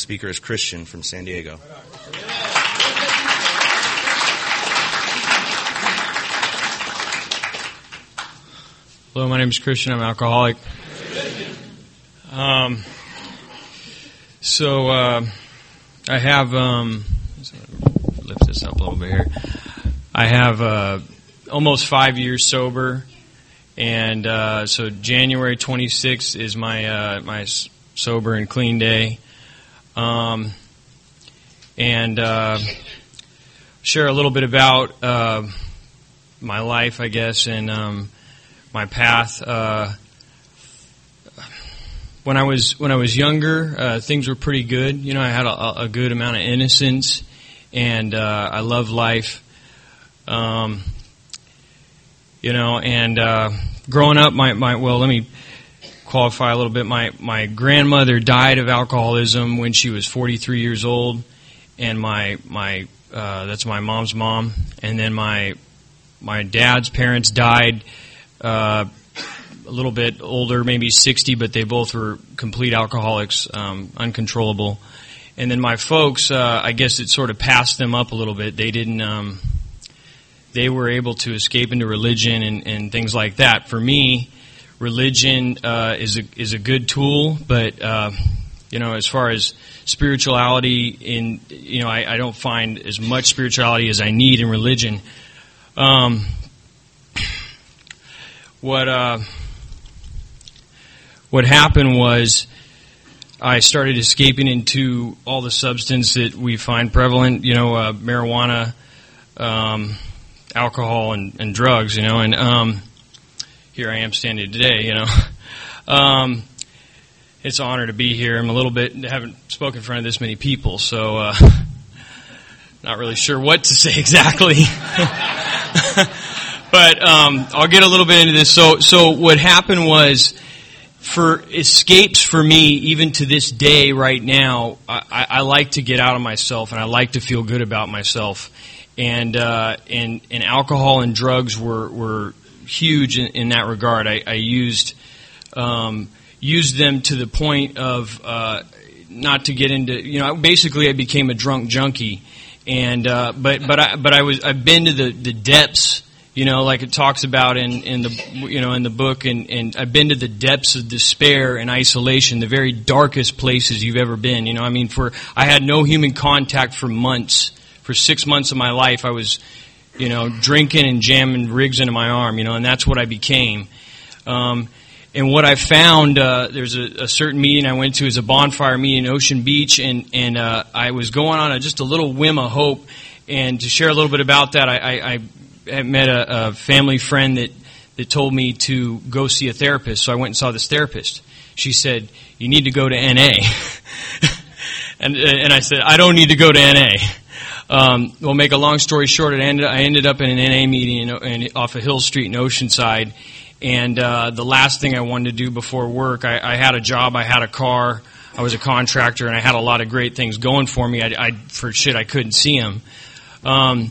speaker is Christian from San Diego. Hello, my name is Christian. I'm an alcoholic. I have, lift this up a little bit here. I have almost 5 years sober, and so January 26th is my sober and clean day. Share a little bit about my life, I guess, and my path. When I was younger, things were pretty good. You know, I had a good amount of innocence, and I loved life. Growing up, let me qualify a little bit. My grandmother died of alcoholism when she was 43 years old, and that's my mom's mom. And then my dad's parents died a little bit older, maybe 60, but they both were complete alcoholics, uncontrollable. And then my folks, I guess it sort of passed them up a little bit. They didn't. They were able to escape into religion and things like that. For me, religion is a good tool, but as far as spirituality, I don't find as much spirituality as I need in religion. What happened was I started escaping into all the substance that we find prevalent, marijuana, alcohol, and drugs, and here I am standing today, It's an honor to be here. I'm haven't spoken in front of this many people, so not really sure what to say exactly. But I'll get a little bit into this. So what happened was, for escapes for me, even to this day right now, I like to get out of myself, and I like to feel good about myself. And alcohol and drugs were huge in that regard. I used them to the point of not to get into, basically I became a drunk junkie. And but I've been to the depths, like it talks about in the book, and I've been to the depths of despair and isolation, the very darkest places you've ever been. I had no human contact for months. For 6 months of my life, I was, drinking and jamming rigs into my arm, and that's what I became. And what I found, there's a certain meeting I went to, is a bonfire meeting in Ocean Beach, and I was going on just a little whim of hope. And to share a little bit about that, I met a family friend that told me to go see a therapist. So I went and saw this therapist. She said, "You need to go to NA." and I said, "I don't need to go to NA." We'll make a long story short. I ended up in an NA meeting off of Hill Street in Oceanside. And the last thing I wanted to do before work, I had a job, I had a car, I was a contractor, and I had a lot of great things going for me. I couldn't see them. I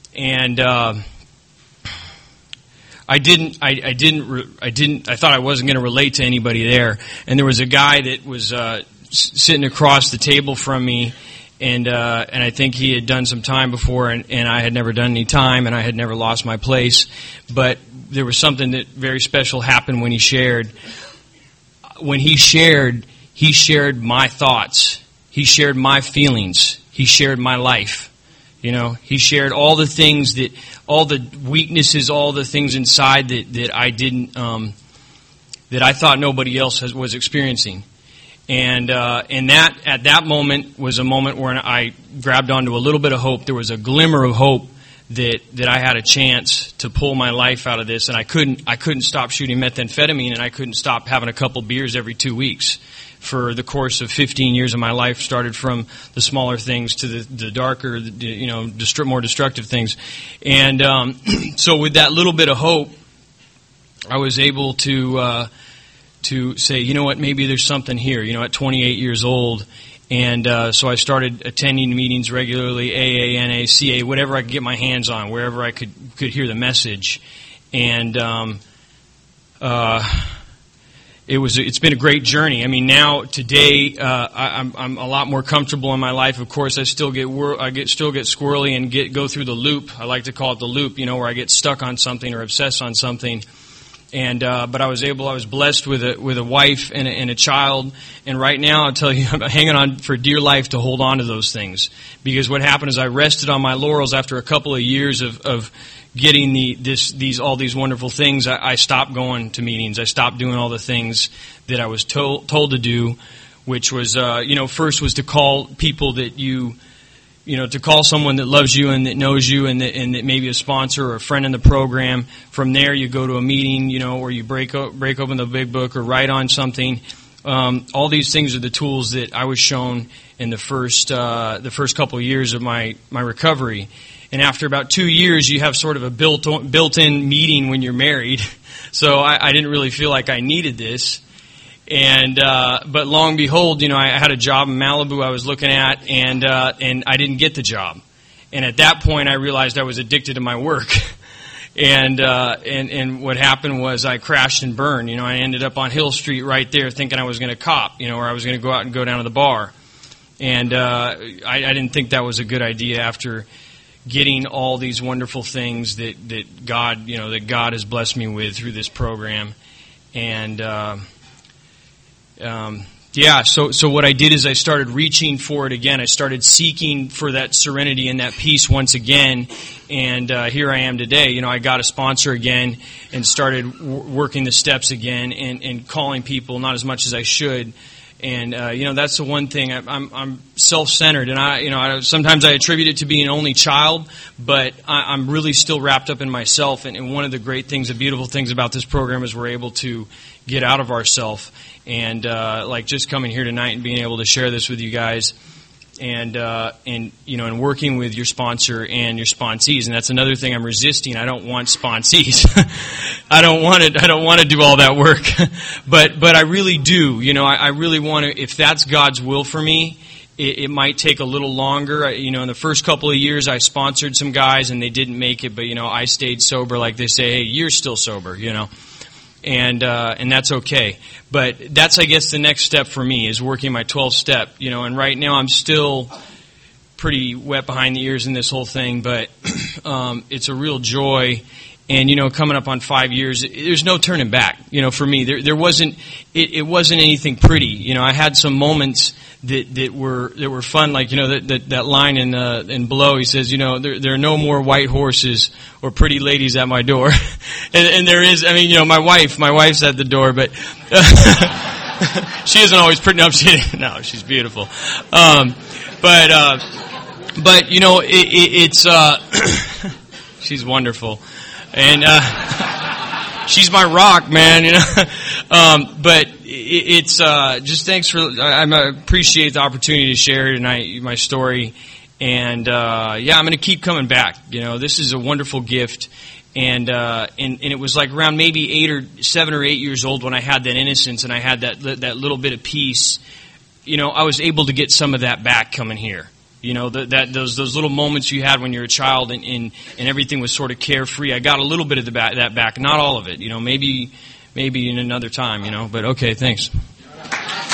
thought I wasn't going to relate to anybody there. And there was a guy that was sitting across the table from me, and I think he had done some time before, and I had never done any time, and I had never lost my place. But there was something that very special happened when he shared. When he shared my thoughts. He shared my feelings. He shared my life. He shared all the things all the weaknesses, all the things inside that I didn't, that I thought nobody else was experiencing. And that at that moment was a moment where I grabbed onto a little bit of hope. There was a glimmer of hope that I had a chance to pull my life out of this, and I couldn't stop shooting methamphetamine, and I couldn't stop having a couple beers every 2 weeks. For the course of 15 years of my life, started from the smaller things to the darker, more destructive things. And so with that little bit of hope, I was able to say, you know what, maybe there's something here, at 28 years old. And so I started attending meetings regularly, AA, NA, CA, whatever I could get my hands on, wherever I could hear the message. And it's been a great journey. I mean, now today I'm a lot more comfortable in my life. Of course, I still get squirrely and go through the loop. I like to call it the loop, where I get stuck on something or obsessed on something. And but I was blessed with a wife and a child. And right now, I'll tell you, I'm hanging on for dear life to hold on to those things, because what happened is I rested on my laurels after a couple of years of getting all these wonderful things. I stopped going to meetings. I stopped doing all the things that I was told to do, which was, first was to call people that to call someone that loves you and that knows you and that may be a sponsor or a friend in the program. From there, you go to a meeting, or you break open the big book or write on something. All these things are the tools that I was shown in the first couple of years of my recovery. And after about 2 years, you have sort of a built-in meeting when you're married. So I didn't really feel like I needed this. And but lo and behold, I had a job in Malibu I was looking at, and I didn't get the job. And at that point, I realized I was addicted to my work. And what happened was I crashed and burned. I ended up on Hill Street right there, thinking I was going to cop, or I was going to go out and go down to the bar. And I didn't think that was a good idea after getting all these wonderful things that God has blessed me with through this program. And so what I did is I started reaching for it again. I started seeking for that serenity and that peace once again, and here I am today. I got a sponsor again and started working the steps again and calling people, not as much as I should. And that's the one thing. I'm self-centered, and I sometimes I attribute it to being an only child, but I'm really still wrapped up in myself. And one of the great things, the beautiful things about this program is we're able to get out of ourselves. And like just coming here tonight and being able to share this with you guys, and working with your sponsor and your sponsees. And that's another thing I'm resisting. I don't want sponsees. I don't want to do all that work. but I really do. I really want to. If that's God's will for me, it might take a little longer. In the first couple of years, I sponsored some guys and they didn't make it. But I stayed sober. Like they say, hey, you're still sober. And that's okay. But that's, I guess, the next step for me is working my 12th step. And right now I'm still pretty wet behind the ears in this whole thing, but it's a real joy. And coming up on 5 years, there's no turning back. For me, there wasn't. It wasn't anything pretty. I had some moments that were fun, like that line in Below. He says, there are no more white horses or pretty ladies at my door, and there is. My wife's at the door, but she isn't always pretty. No, she's beautiful. It's she's wonderful. And she's my rock, man. But it's just thanks for. I appreciate the opportunity to share tonight my story, and I'm going to keep coming back. This is a wonderful gift, and it was like around maybe 7 or 8 years old when I had that innocence and I had that little bit of peace. I was able to get some of that back coming here. Those little moments you had when you're a child and everything was sort of carefree. I got a little bit of that back, not all of it. Maybe in another time. But okay, thanks.